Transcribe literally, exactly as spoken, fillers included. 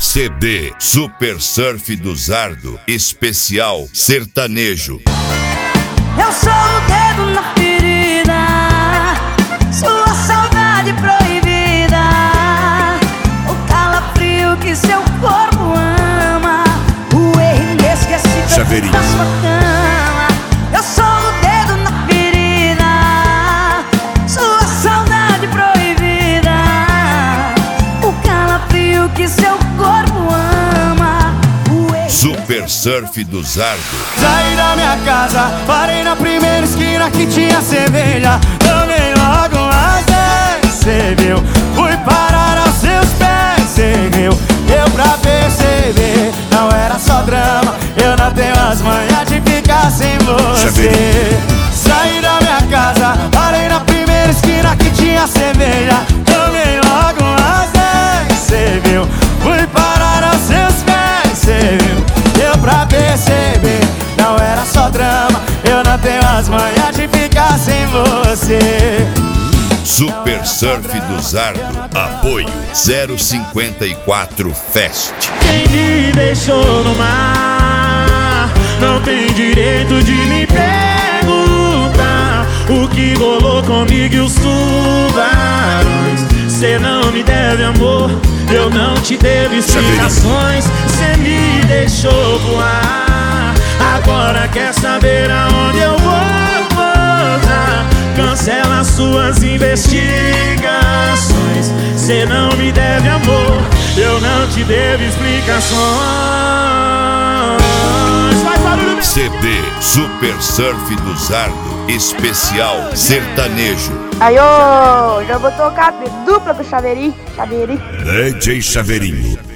C D Super Surf do Zardo, especial sertanejo. Eu sou o dedo na ferida, sua saudade proibida, o calafrio que seu corpo ama, o erro inesquecível Chaveirinho. da sua cama. Eu sou o dedo na ferida, sua saudade proibida, o calafrio que seu corpo ama, o erro... Super Surf do Zardo. Saí da minha casa, parei na primeira esquina que tinha cerveja. Tomei logo umas dez, cê viu? Fui parar aos seus pés, cê viu? Deu pra perceber, não era só drama. Eu não tenho as manhas de ficar sem você. Saí da minha casa, parei na primeira esquina que tinha cerveja. Tomei logo umas dez, cê viu? Fui parar aos seus pés, cê viu? Deu pra perceber, não era só drama. Eu não tenho as manhas de ficar sem você. Super Surf do Zardo. Apoio zero cinquenta e quatro Fest. Quem me deixou no mar não tem direito de me perguntar o que rolou comigo e os tubarões. Cê não me deve amor, eu não te devo explicações. Cê me deixou voar, agora quer saber aonde eu vou pousar. Cancela suas investigações. Cê não me deve amor, eu não te devo explicações. Faz barulho. C D Super Surf do Zardo, especial sertanejo. Aí, ô, já vou tocar dupla pro Chaveirinho, Chaveirinho. D J Chaveirinho.